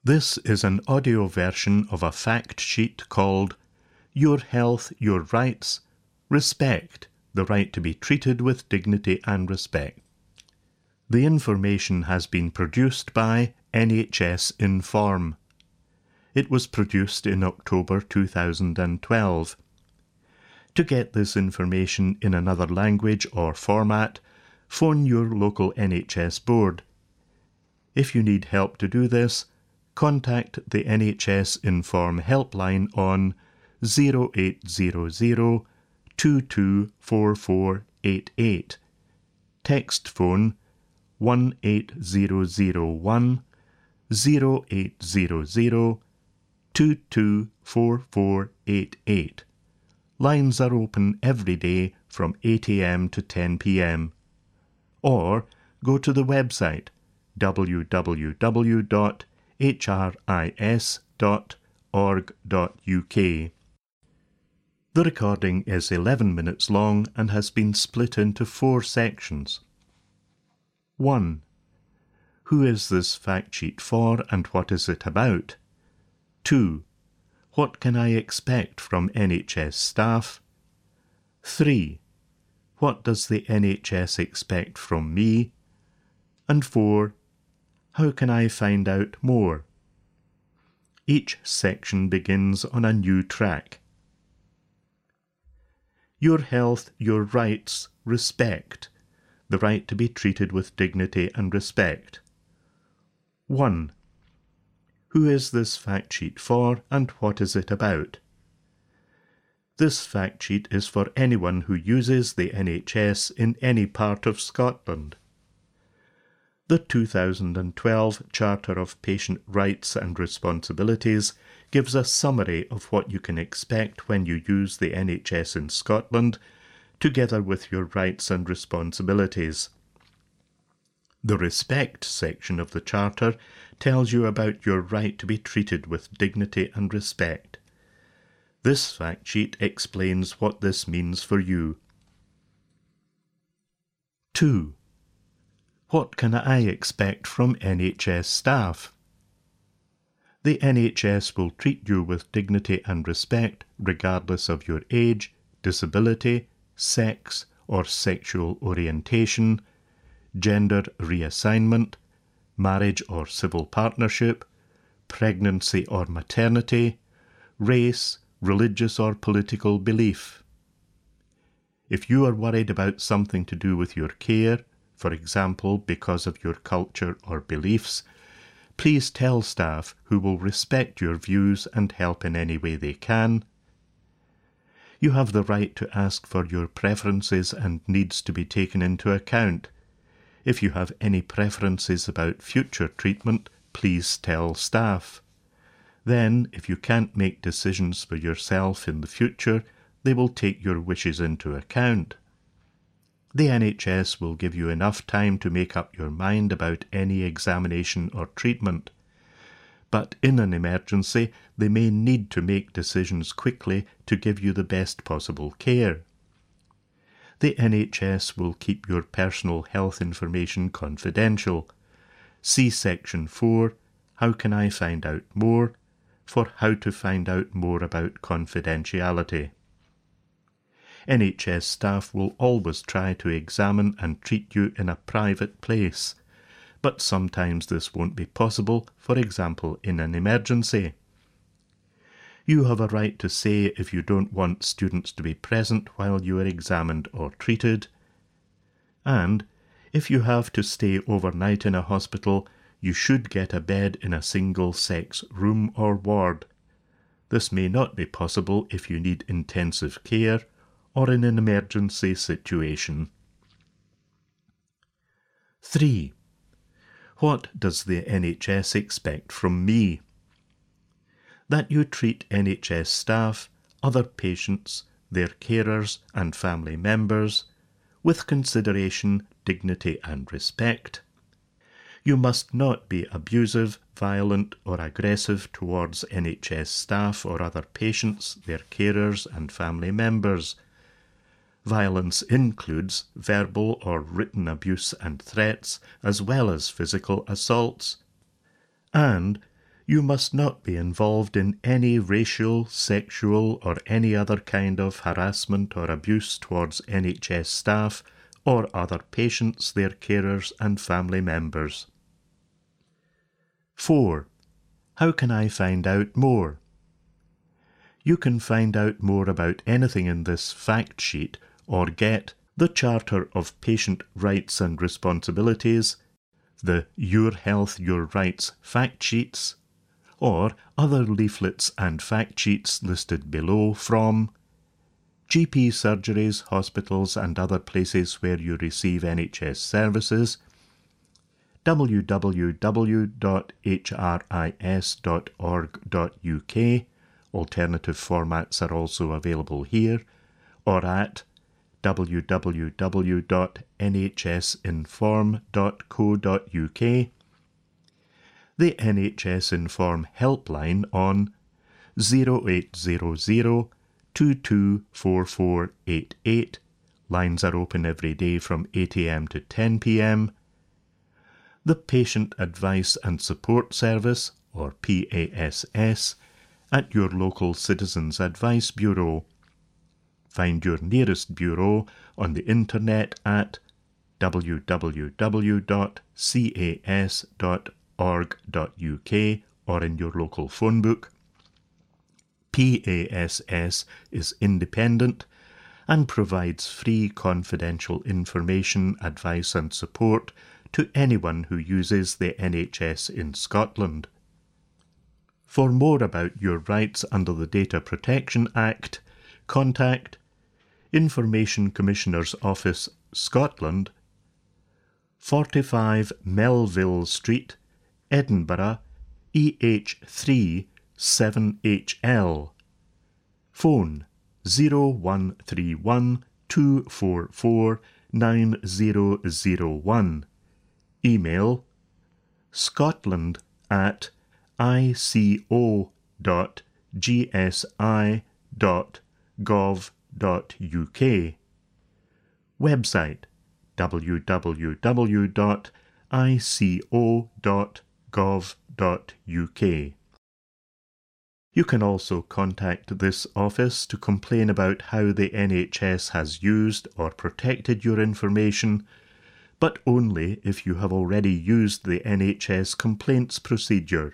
This is an audio version of a fact sheet called Your Health, Your Rights, Respect, the Right to be Treated with Dignity and Respect. The information has been produced by NHS Inform. It was produced in October 2012. To get this information in another language or format, phone your local NHS board. If you need help to do this, contact the NHS Inform helpline on 0800 224488. Text phone 1801 0800 224488. Lines are open every day from 8 a.m. to 10 p.m. Or go to the website www.hris.org.uk. The recording is 11 minutes long and has been split into 4 sections. 1. Who is this fact sheet for and what is it about? 2. What can I expect from NHS staff? 3. What does the NHS expect from me? And 4. How can I find out more? Each section begins on a new track. Your health, your rights, respect, the right to be treated with dignity and respect. 1. Who is this fact sheet for and what is it about? This fact sheet is for anyone who uses the NHS in any part of Scotland. The 2012 Charter of Patient Rights and Responsibilities gives a summary of what you can expect when you use the NHS in Scotland, together with your rights and responsibilities. The Respect section of the Charter tells you about your right to be treated with dignity and respect. This fact sheet explains what this means for you. 2. What can I expect from NHS staff? The NHS will treat you with dignity and respect regardless of your age, disability, sex or sexual orientation, gender reassignment, marriage or civil partnership, pregnancy or maternity, race, religious or political belief. If you are worried about something to do with your care, for example because of your culture or beliefs, please tell staff who will respect your views and help in any way they can. You have the right to ask for your preferences and needs to be taken into account. If you have any preferences about future treatment, please tell staff. Then, if you can't make decisions for yourself in the future, they will take your wishes into account. The NHS will give you enough time to make up your mind about any examination or treatment. But in an emergency, they may need to make decisions quickly to give you the best possible care. The NHS will keep your personal health information confidential. See Section 4, How Can I Find Out More, for how to find out more about confidentiality. NHS staff will always try to examine and treat you in a private place, but sometimes this won't be possible, for example in an emergency. You have a right to say if you don't want students to be present while you are examined or treated. And if you have to stay overnight in a hospital, you should get a bed in a single-sex room or ward. This may not be possible if you need intensive care or in an emergency situation. 3. What does the NHS expect from me? That you treat NHS staff, other patients, their carers and family members with consideration, dignity and respect. You must not be abusive, violent or aggressive towards NHS staff or other patients, their carers and family members. Violence includes verbal or written abuse and threats, as well as physical assaults. And You must not be involved in any racial, sexual, or any other kind of harassment or abuse towards NHS staff or other patients, their carers, and family members. 4. How can I find out more? You can find out more about anything in this fact sheet or get the Charter of Patient Rights and Responsibilities, the Your Health, Your Rights fact sheets, or other leaflets and fact sheets listed below from GP surgeries, hospitals and other places where you receive NHS services, www.hris.org.uk, alternative formats are also available here, or at www.nhsinform.co.uk, the NHS Inform helpline on 0800 224488. Lines are open every day from 8 a.m. to 10 p.m. The Patient Advice and Support Service, or PASS, at your local Citizens Advice Bureau. Find your nearest bureau on the internet at www.cas.org.uk or in your local phone book. PASS is independent and provides free confidential information, advice and support to anyone who uses the NHS in Scotland. For more about your rights under the Data Protection Act, contact Information Commissioner's Office, Scotland, 45 Melville Street, Edinburgh, EH3 7HL. Phone 0131 244 9001. Email scotland@ico.gsi.gov.uk. Website www.ico.gov.uk. You can also contact this office to complain about how the NHS has used or protected your information, but only if you have already used the NHS complaints procedure.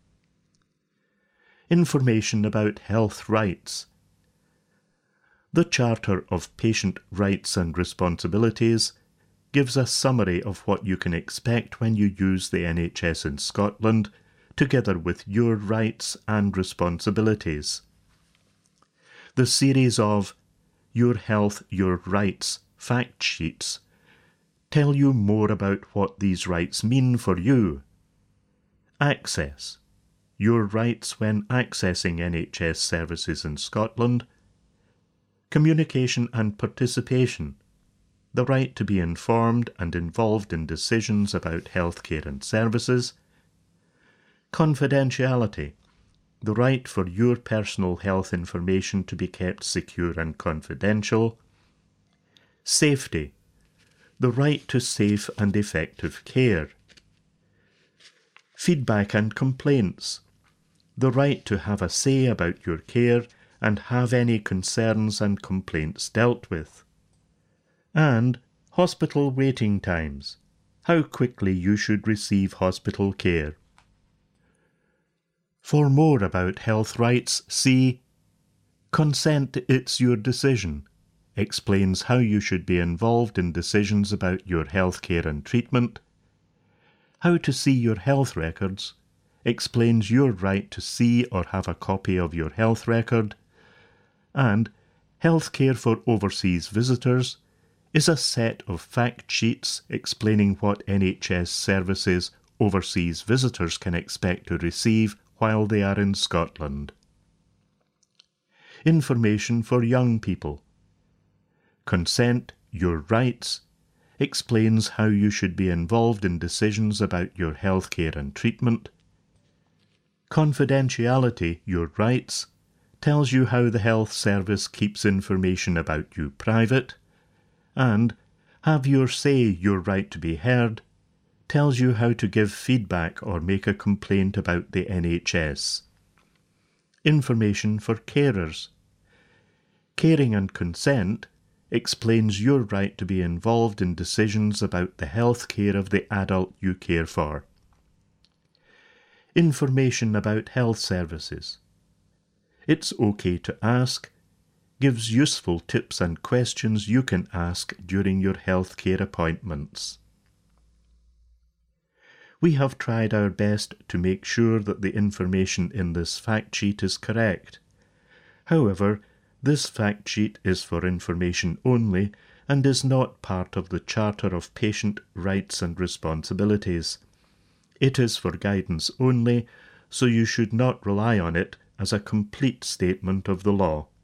Information about health rights. The Charter of Patient Rights and Responsibilities gives a summary of what you can expect when you use the NHS in Scotland, together with your rights and responsibilities. The series of Your Health, Your Rights fact sheets tell you more about what these rights mean for you. Access. Your rights when accessing NHS services in Scotland. Communication and participation. The right to be informed and involved in decisions about healthcare and services. Confidentiality. The right for your personal health information to be kept secure and confidential. Safety. The right to safe and effective care. Feedback and complaints. The right to have a say about your care and have any concerns and complaints dealt with. And hospital waiting times. How quickly you should receive hospital care. For more about health rights, see Consent, It's Your Decision. Explains how you should be involved in decisions about your health care and treatment. How to see your health records. Explains your right to see or have a copy of your health record. And Healthcare for Overseas Visitors is a set of fact sheets explaining what NHS services overseas visitors can expect to receive while they are in Scotland. Information for young people. Consent, Your Rights explains how you should be involved in decisions about your healthcare and treatment. Confidentiality, Your Rights tells you how the health service keeps information about you private. And Have Your Say, Your Right to be Heard tells you how to give feedback or make a complaint about the NHS. Information for carers. Caring and consent explains your right to be involved in decisions about the health care of the adult you care for. Information about health services. It's okay to ask, gives useful tips and questions you can ask during your healthcare appointments. We have tried our best to make sure that the information in this fact sheet is correct. However, this fact sheet is for information only and is not part of the Charter of Patient Rights and Responsibilities. It is for guidance only, so you should not rely on it as a complete statement of the law.